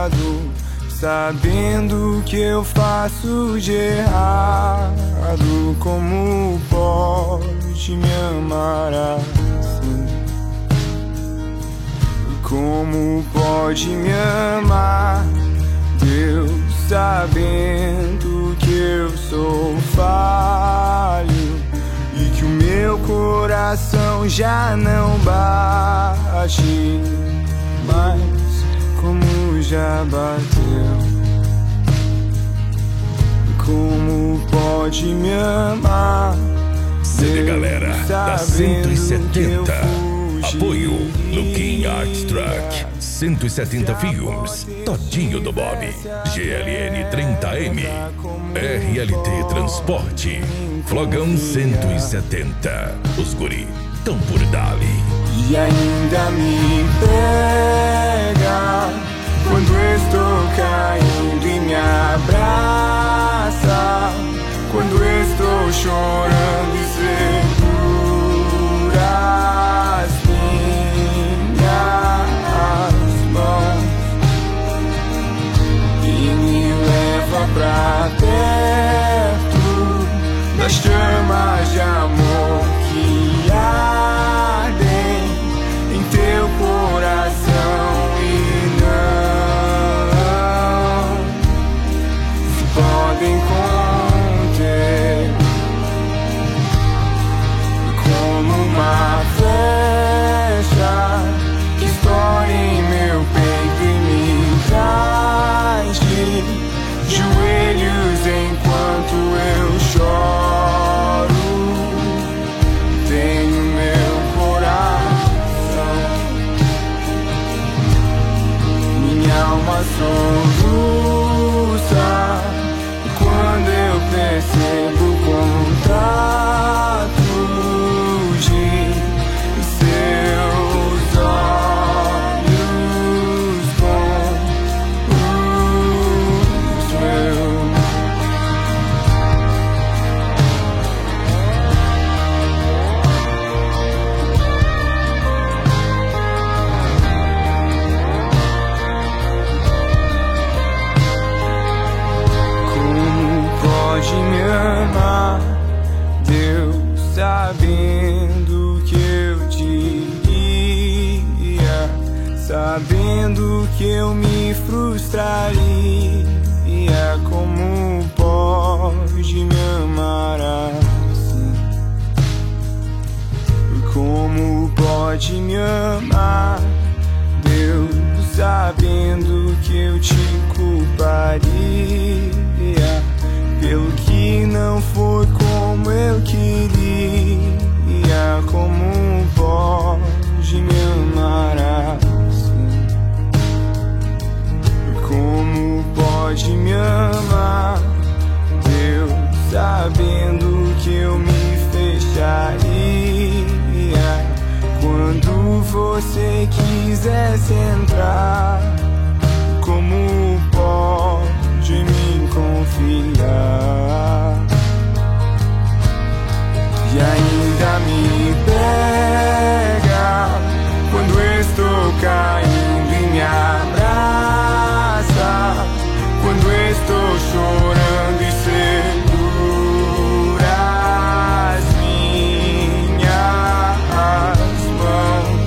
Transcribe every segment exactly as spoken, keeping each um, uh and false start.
lado, sabendo que eu faço de errado. Como pode me amar assim? Como pode me amar, Deus, sabendo que eu sou falho e que o meu coração já não bate mais como já bateu. Como pode me amar, C D Galera da cento e setenta. Apoio Looking Art Truck, cento e setenta Filmes, Todinho do Bob, G L N trinta M, R L T Transporte, Flogão cento e setenta. Os guri tão por dali. E ainda me pega quando estou caindo e me abraça, quando estou chorando e segura as minhas mãos e me leva pra perto das chamas de amor que ardem em teu coração e não se podem conter. Como uma flecha que estoura em meu peito e me traz de joelhos enquanto eu choro. Tenho meu coração, minha alma soluça quando eu percebo o contrato de seus olhos com os meus. Como pode me amar, Deus, sabendo que eu diria, sabendo que eu me frustraria. Como pode me amar assim? Como pode me amar, Deus, sabendo que eu te culparia pelo que não foi como eu queria. Como pode me amar assim? Como pode me amar, Deus, sabendo que eu me fecharia quando você quisesse entrar? Como pode me confiar? E ainda me pega quando estou caindo e me abraça, quando estou chorando e segura as minhas mãos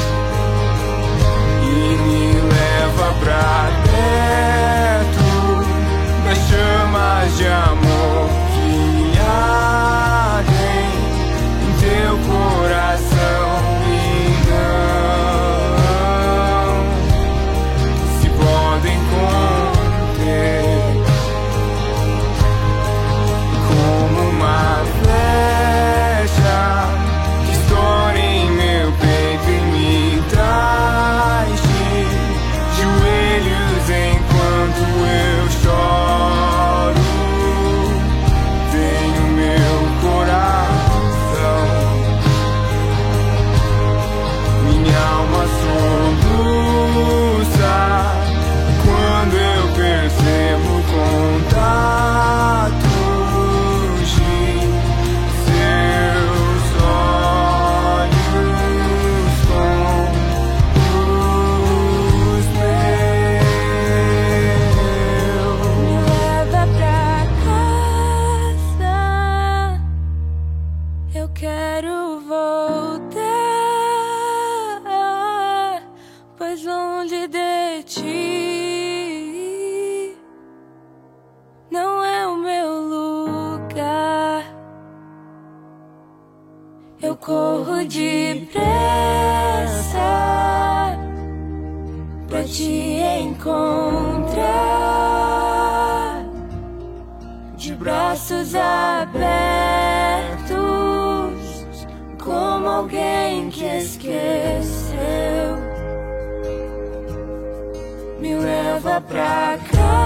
e me leva pra perto das chamas de amor que ardem em teu coração longe de ti. Não é o meu lugar. Eu corro depressa pra te encontrar, de braços abertos, como alguém que esqueceu. Me leva pra cá.